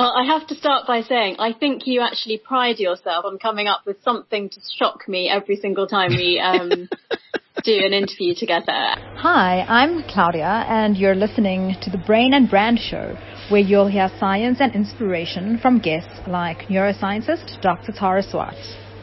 Well, I have to start by saying I think you actually pride yourself on coming up with something to shock me every single time we do an interview together. Hi, I'm Claudia, and you're listening to the Brain and Brand Show, where you'll hear science and inspiration from guests like neuroscientist Dr. Tara Swart.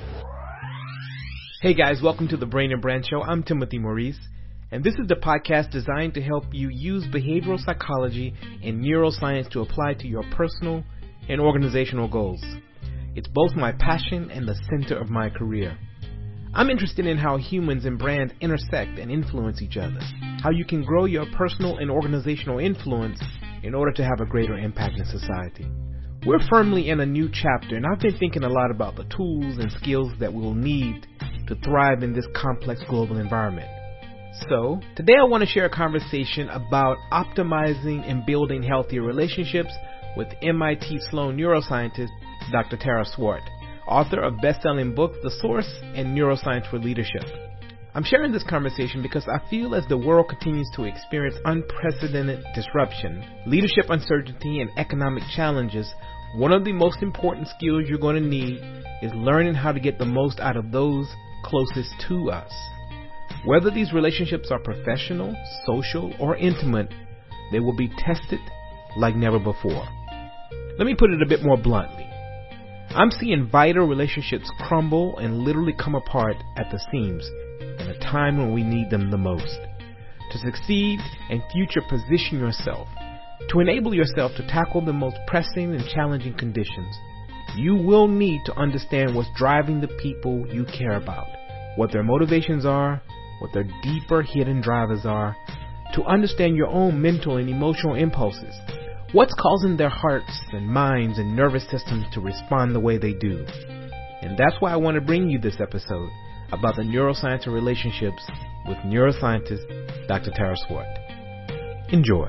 Hey guys, welcome to the Brain and Brand Show. I'm Timothy Maurice, and this is the podcast designed to help you use behavioral psychology and neuroscience to apply to your personal and organizational goals. It's both my passion and the center of my career. I'm interested in how humans and brands intersect and influence each other, how you can grow your personal and organizational influence in order to have a greater impact in society. We're firmly in a new chapter, and I've been thinking a lot about the tools and skills that we'll need to thrive in this complex global environment. So, today I want to share a conversation about optimizing and building healthier relationships with MIT Sloan neuroscientist Dr. Tara Swart, author of best-selling books The Source and Neuroscience for Leadership. I'm sharing this conversation because I feel as the world continues to experience unprecedented disruption, leadership uncertainty, and economic challenges, one of the most important skills you're going to need is learning how to get the most out of those closest to us. Whether these relationships are professional, social, or intimate, they will be tested like never before. Let me put it a bit more bluntly. I'm seeing vital relationships crumble and literally come apart at the seams in a time when we need them the most. To succeed and future position yourself, to enable yourself to tackle the most pressing and challenging conditions, you will need to understand what's driving the people you care about, what their motivations are, what their deeper hidden drivers are, to understand your own mental and emotional impulses. What's causing their hearts and minds and nervous systems to respond the way they do? And that's why I want to bring you this episode about the neuroscience of relationships with neuroscientist Dr. Tara Swart. Enjoy.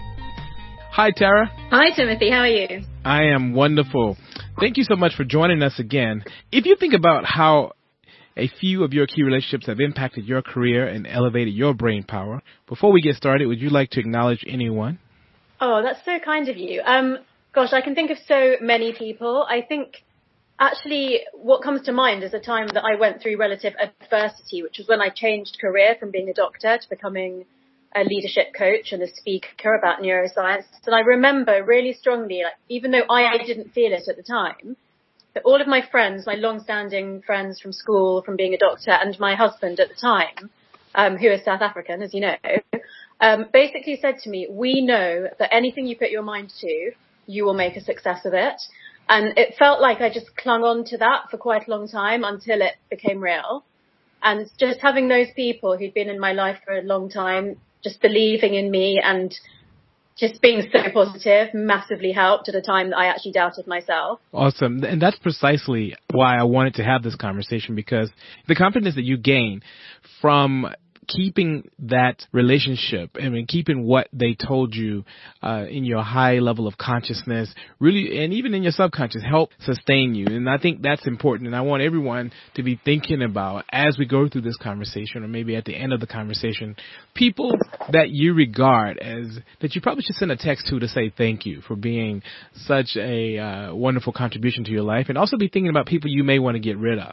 Hi, Tara. Hi, Timothy. How are you? I am wonderful. Thank you so much for joining us again. If you think about how a few of your key relationships have impacted your career and elevated your brain power, before we get started, would you like to acknowledge anyone? Oh, that's so kind of you. Gosh, I can think of so many people. I think actually what comes to mind is a time that I went through relative adversity, which was when I changed career from being a doctor to becoming a leadership coach and a speaker about neuroscience. And I remember really strongly, like, even though I didn't feel it at the time, that all of my friends, my long-standing friends from school, from being a doctor, and my husband at the time, who is South African, as you know, basically said to me, we know that anything you put your mind to, you will make a success of it. And it felt like I just clung on to that for quite a long time until it became real. And just having those people who'd been in my life for a long time, just believing in me and just being so positive massively helped at a time that I actually doubted myself. Awesome. And that's precisely why I wanted to have this conversation, because the confidence that you gain from keeping that relationship, keeping what they told you in your high level of consciousness, really, and even in your subconscious, help sustain you. And I think that's important. And I want everyone to be thinking about, as we go through this conversation, or maybe at the end of the conversation, people that you regard as, that you probably should send a text to say thank you for being such a wonderful contribution to your life. And also be thinking about people you may want to get rid of.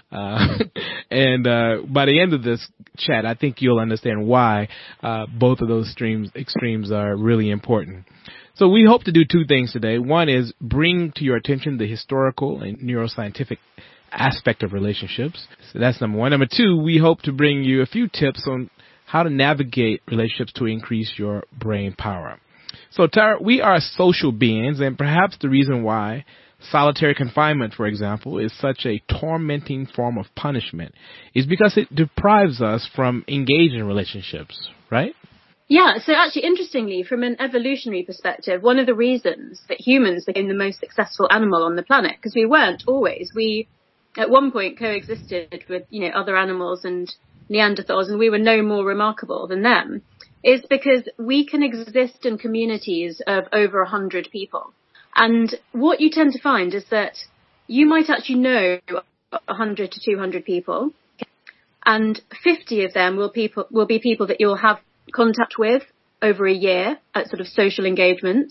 And by the end of this chat, I think you'll understand why both of those extremes are really important. So we hope to do two things today. One is bring to your attention the historical and neuroscientific aspect of relationships. So that's number one. Number two, we hope to bring you a few tips on how to navigate relationships to increase your brain power. So Tara, we are social beings, and perhaps the reason why solitary confinement, for example, is such a tormenting form of punishment is because it deprives us from engaging in relationships, right? Yeah, so actually, interestingly, from an evolutionary perspective, one of the reasons that humans became the most successful animal on the planet, because we weren't always. We, at one point, coexisted with, other animals and Neanderthals, and we were no more remarkable than them, is because we can exist in communities of over 100 people. And what you tend to find is that you might actually know 100 to 200 people, and 50 of them will be people that you'll have contact with over a year at sort of social engagements.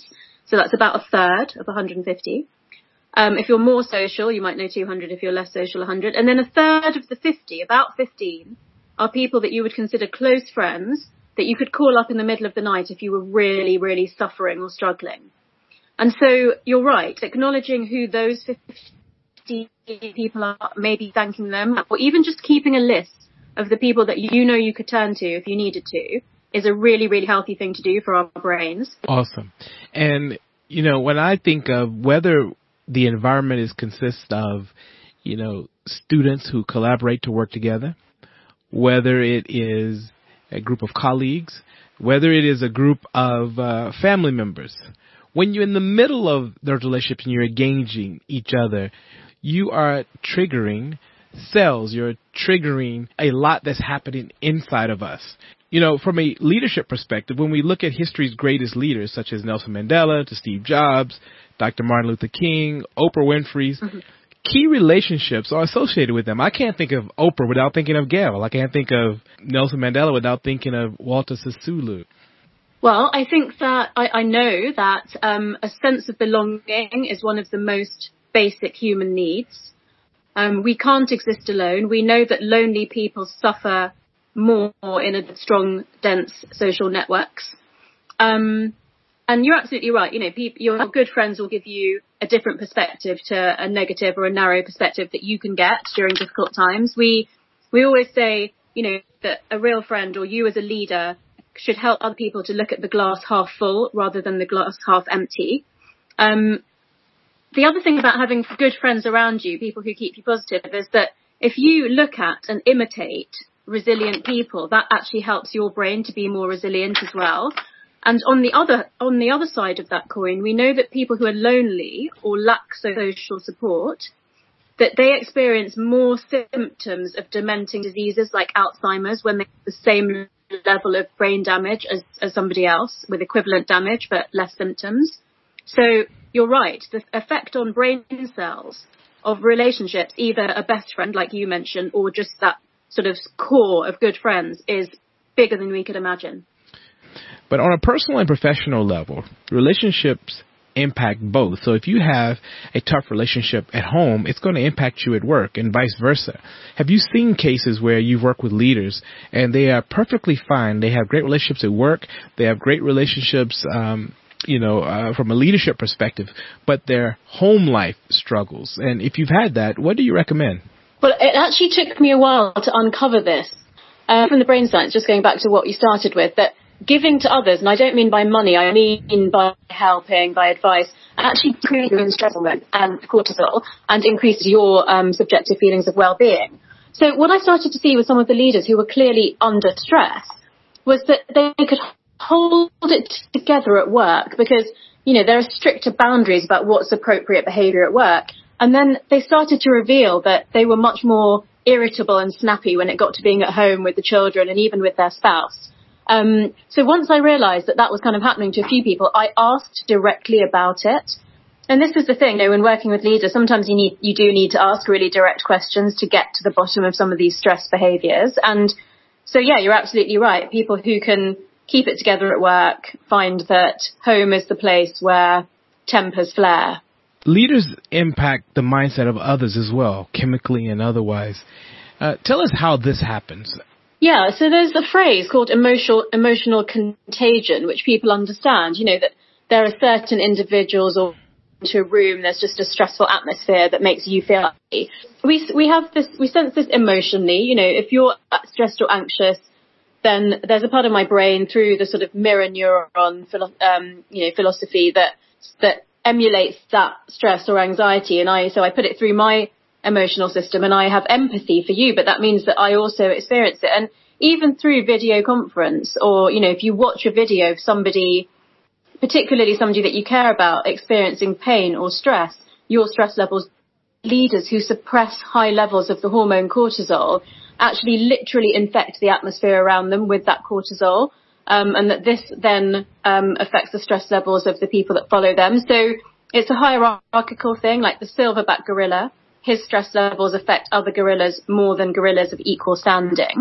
So that's about a third of 150. If you're more social, you might know 200. If you're less social, 100. And then a third of the 50, about 15, are people that you would consider close friends that you could call up in the middle of the night if you were really, really suffering or struggling. And so you're right, acknowledging who those 50 people are, maybe thanking them, or even just keeping a list of the people that you know you could turn to if you needed to, is a really, really healthy thing to do for our brains. Awesome. And, you know, when I think of whether the environment consists of, you know, students who collaborate to work together, whether it is a group of colleagues, whether it is a group of family members, when you're in the middle of those relationships and you're engaging each other, you are triggering cells. You're triggering a lot that's happening inside of us. You know, from a leadership perspective, when we look at history's greatest leaders, such as Nelson Mandela, to Steve Jobs, Dr. Martin Luther King, Oprah Winfrey's, key relationships are associated with them. I can't think of Oprah without thinking of Gail. I can't think of Nelson Mandela without thinking of Walter Sisulu. Well, I think that I know that a sense of belonging is one of the most basic human needs. We can't exist alone. We know that lonely people suffer more in a strong, dense social networks. And you're absolutely right. You know, your good friends will give you a different perspective to a negative or a narrow perspective that you can get during difficult times. We always say, you know, that a real friend or you as a leader should help other people to look at the glass half full rather than the glass half empty. The other thing about having good friends around you, people who keep you positive, is that if you look at and imitate resilient people, that actually helps your brain to be more resilient as well. And on the other side of that coin, we know that people who are lonely or lack social support, that they experience more symptoms of dementing diseases like Alzheimer's when they have the same level of brain damage as somebody else with equivalent damage but less symptoms. So you're right, the effect on brain cells of relationships, either a best friend like you mentioned or just that sort of core of good friends, is bigger than we could imagine. But on a personal and professional level, relationships impact both. So if you have a tough relationship at home, it's going to impact you at work and vice versa. Have you seen cases where you've worked with leaders and they are perfectly fine? They have great relationships at work. They have great relationships, from a leadership perspective, but their home life struggles. And if you've had that, what do you recommend? Well, it actually took me a while to uncover this from the brain science, just going back to what you started with, that giving to others, and I don't mean by money, I mean by helping, by advice, actually decreases your stress hormone and cortisol and increases your subjective feelings of well-being. So what I started to see with some of the leaders who were clearly under stress was that they could hold it together at work because, you know, there are stricter boundaries about what's appropriate behaviour at work. And then they started to reveal that they were much more irritable and snappy when it got to being at home with the children and even with their spouse. So once I realised that that was kind of happening to a few people, I asked directly about it. And this is the thing, you know, when working with leaders, sometimes you do need to ask really direct questions to get to the bottom of some of these stress behaviours. And so, yeah, you're absolutely right. People who can keep it together at work find that home is the place where tempers flare. Leaders impact the mindset of others as well, chemically and otherwise. Tell us how this happens. Yeah, so there's a phrase called emotional contagion, which people understand, you know, that there are certain individuals or into a room, there's just a stressful atmosphere that makes you feel happy. We sense this emotionally, you know, if you're stressed or anxious, then there's a part of my brain through the sort of mirror neuron, philosophy that emulates that stress or anxiety. And I put it through my emotional system and I have empathy for you, but that means that I also experience it. And even through video conference or, you know, if you watch a video of somebody, particularly somebody that you care about experiencing pain or stress, your stress levels, leaders who suppress high levels of the hormone cortisol actually literally infect the atmosphere around them with that cortisol. And that this then affects the stress levels of the people that follow them. So it's a hierarchical thing, like the silverback gorilla. His stress levels affect other gorillas more than gorillas of equal standing.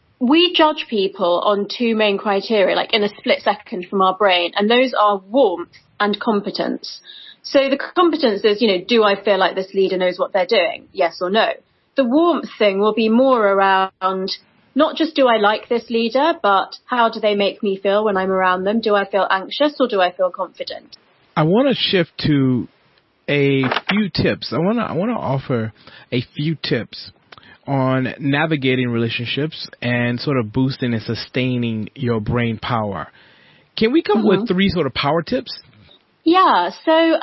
We judge people on two main criteria, like in a split second from our brain, and those are warmth and competence. So the competence is, do I feel like this leader knows what they're doing? Yes or no. The warmth thing will be more around not just do I like this leader, but how do they make me feel when I'm around them? Do I feel anxious or do I feel confident? I want to shift to a few tips. I want to offer a few tips on navigating relationships and sort of boosting and sustaining your brain power. Can we come with 3 sort of power tips? Yeah. So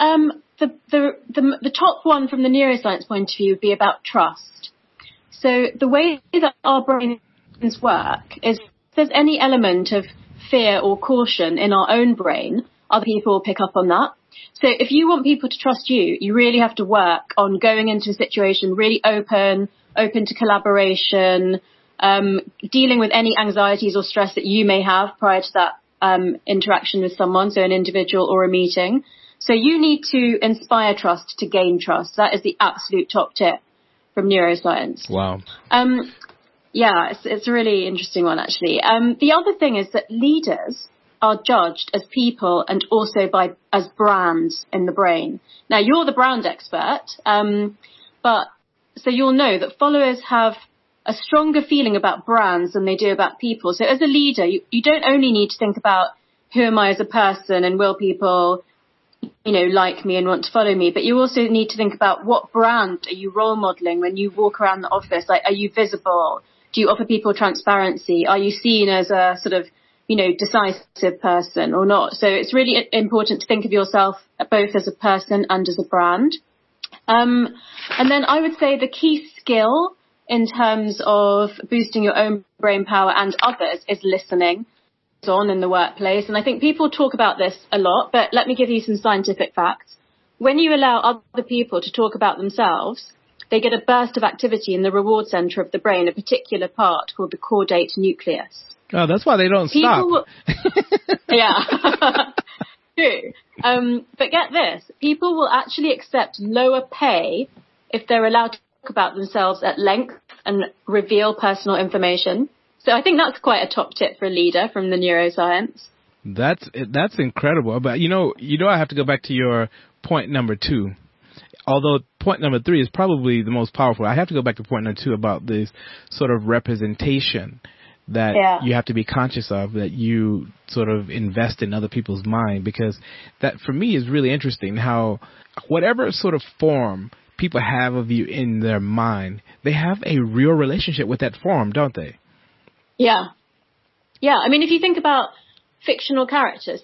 the top one from the neuroscience point of view would be about trust. So the way that our brains work is if there's any element of fear or caution in our own brain, other people will pick up on that. So if you want people to trust you, you really have to work on going into a situation really open to collaboration, dealing with any anxieties or stress that you may have prior to that interaction with someone, so an individual or a meeting. So you need to inspire trust to gain trust. That is the absolute top tip from neuroscience. Wow. Yeah, it's a really interesting one, actually. The other thing is that leaders are judged as people and also as brands in the brain. Now, you're the brand expert, but so you'll know that followers have a stronger feeling about brands than they do about people. So as a leader, you don't only need to think about who am I as a person and will people, like me and want to follow me, but you also need to think about what brand are you role modeling when you walk around the office? Like, are you visible? Do you offer people transparency? Are you seen as a sort of, decisive person or not? So it's really important to think of yourself both as a person and as a brand. And then I would say the key skill in terms of boosting your own brain power and others is listening on in the workplace. And I think people talk about this a lot, but let me give you some scientific facts. When you allow other people to talk about themselves, they get a burst of activity in the reward center of the brain, a particular part called the caudate nucleus. Oh, that's why they don't stop. Yeah, true. But get this, people will actually accept lower pay if they're allowed to talk about themselves at length and reveal personal information. So I think that's quite a top tip for a leader from the neuroscience. That's incredible. But I have to go back to your point number 2. Although point number 3 is probably the most powerful. I have to go back to point number 2 about this sort of representation that you have to be conscious of, that you sort of invest in other people's mind, because that for me is really interesting how whatever sort of form people have of you in their mind, they have a real relationship with that form, don't they? Yeah. Yeah. I mean, if you think about fictional characters,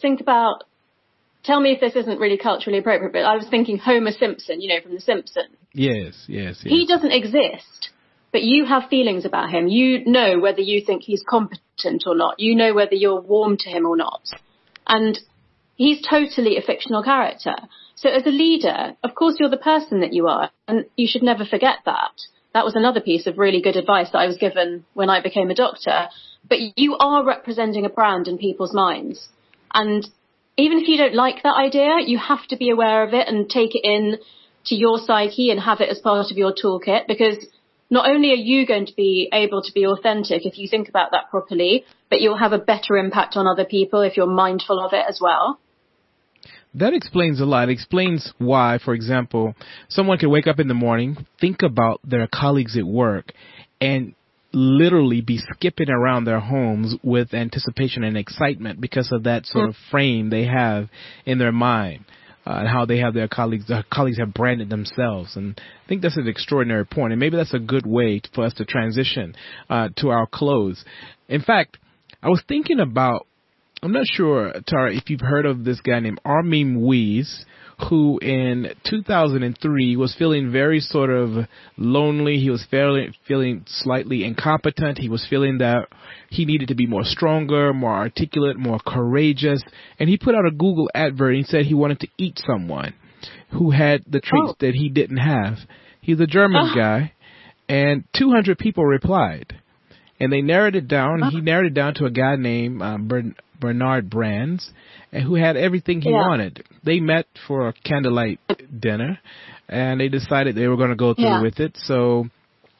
tell me if this isn't really culturally appropriate, but I was thinking Homer Simpson, from The Simpsons. Yes. He doesn't exist, but you have feelings about him. You know whether you think he's competent or not. You know whether you're warm to him or not. And he's totally a fictional character. So as a leader, of course, you're the person that you are, and you should never forget that. That was another piece of really good advice that I was given when I became a doctor. But you are representing a brand in people's minds. And even if you don't like that idea, you have to be aware of it and take it in to your psyche and have it as part of your toolkit, because not only are you going to be able to be authentic if you think about that properly, but you'll have a better impact on other people if you're mindful of it as well. That explains a lot. It explains why, for example, someone can wake up in the morning, think about their colleagues at work, and literally be skipping around their homes with anticipation and excitement because of that sort of frame they have in their mind. And how they have their colleagues have branded themselves. And I think that's an extraordinary point. And maybe that's a good way for us to transition to our close. In fact, I was thinking about, I'm not sure, Tara, if you've heard of this guy named Armin Weiss, who in 2003 was feeling very sort of lonely. He was feeling slightly incompetent. He was feeling that he needed to be more stronger, more articulate, more courageous. And he put out a Google advert and he said he wanted to eat someone who had the traits that he didn't have. He's a German guy, and 200 people replied. And they narrowed it down. He narrowed it down to a guy named Bernard Brands, who had everything he wanted. They met for a candlelight dinner, and they decided they were going to go through with it. So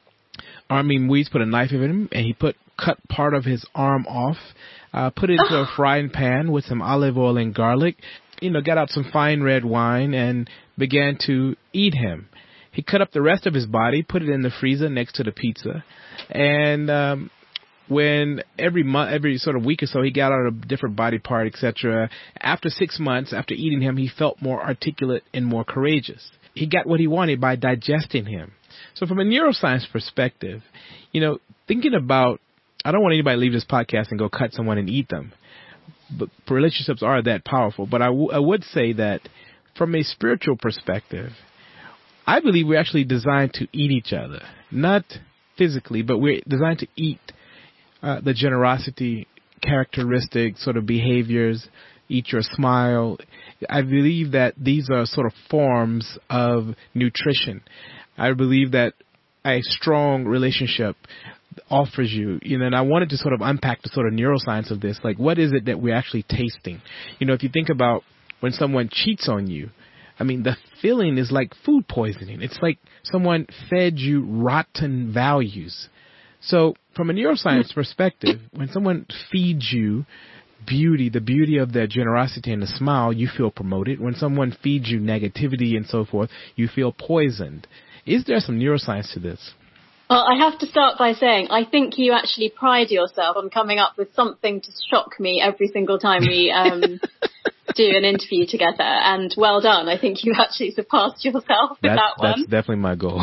Armin Weiss put a knife in him, and he cut part of his arm off, put it into a frying pan with some olive oil and garlic, got out some fine red wine and began to eat him. He cut up the rest of his body, put it in the freezer next to the pizza, and when every sort of week or so, he got out a different body part, etc. After 6 months, after eating him, he felt more articulate and more courageous. He got what he wanted by digesting him. So from a neuroscience perspective, thinking about, I don't want anybody to leave this podcast and go cut someone and eat them. But relationships are that powerful. But I would say that from a spiritual perspective, I believe we're actually designed to eat each other. Not physically, but we're designed to eat the generosity, characteristic sort of behaviors, eat your smile. I believe that these are sort of forms of nutrition. I believe that a strong relationship offers you, and I wanted to sort of unpack the sort of neuroscience of this. Like, what is it that we're actually tasting? If you think about when someone cheats on you, I mean, the feeling is like food poisoning. It's like someone fed you rotten values. So from a neuroscience perspective, when someone feeds you beauty, the beauty of their generosity and the smile, you feel promoted. When someone feeds you negativity and so forth, you feel poisoned. Is there some neuroscience to this? Well, I have to start by saying I think you actually pride yourself on coming up with something to shock me every single time we do an interview together. And well done. I think you actually surpassed yourself with that one. That's definitely my goal.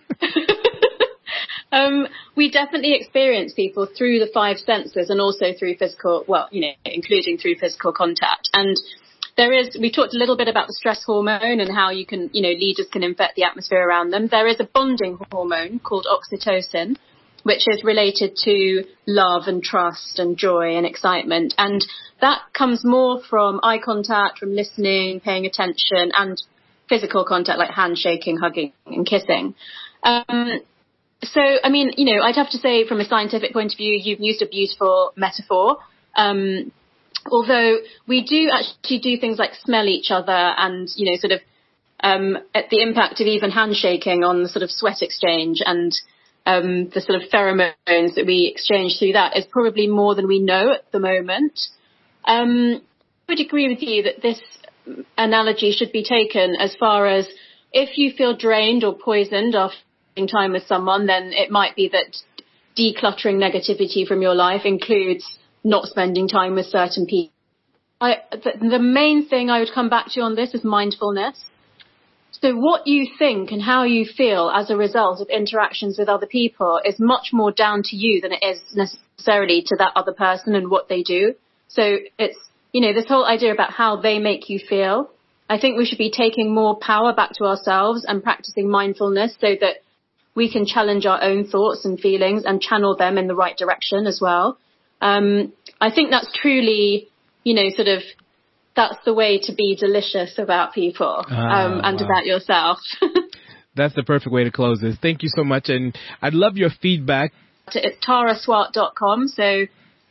We definitely experience people through the 5 senses and also through physical, including through physical contact. And we talked a little bit about the stress hormone and how you can, leaders can infect the atmosphere around them. There is a bonding hormone called oxytocin, which is related to love and trust and joy and excitement. And that comes more from eye contact, from listening, paying attention, and physical contact like handshaking, hugging and kissing. So, I mean, I'd have to say from a scientific point of view, you've used a beautiful metaphor. Although we do actually do things like smell each other and, at the impact of even handshaking on the sort of sweat exchange and the sort of pheromones that we exchange through that is probably more than we know at the moment. I would agree with you that this analogy should be taken as far as if you feel drained or poisoned after time with someone, then it might be that decluttering negativity from your life includes not spending time with certain people. The main thing I would come back to on this is mindfulness. So what you think and how you feel as a result of interactions with other people is much more down to you than it is necessarily to that other person and what they do. So it's, this whole idea about how they make you feel. I think we should be taking more power back to ourselves and practicing mindfulness so that we can challenge our own thoughts and feelings and channel them in the right direction as well. I think that's truly, that's the way to be delicious about people and about yourself. That's the perfect way to close this. Thank you so much. And I'd love your feedback. It's taraswart.com. So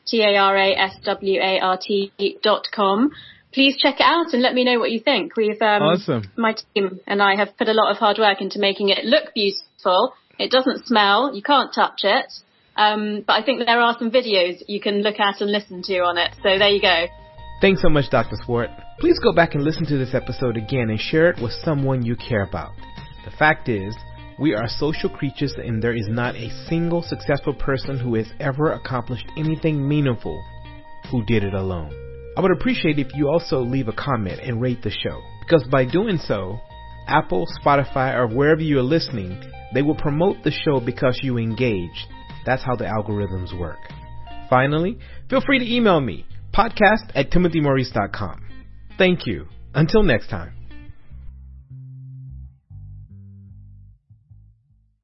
TARASWART.com. Please check it out and let me know what you think. We've awesome. My team and I have put a lot of hard work into making it look beautiful. It doesn't smell. You can't touch it. But I think there are some videos you can look at and listen to on it. So there you go. Thanks so much, Dr. Swart. Please go back and listen to this episode again and share it with someone you care about. The fact is, we are social creatures and there is not a single successful person who has ever accomplished anything meaningful who did it alone. I would appreciate if you also leave a comment and rate the show, because by doing so, Apple, Spotify, or wherever you are listening, they will promote the show because you engaged. That's how the algorithms work. Finally, feel free to email me, podcast@timothymaurice.com. Thank you. Until next time.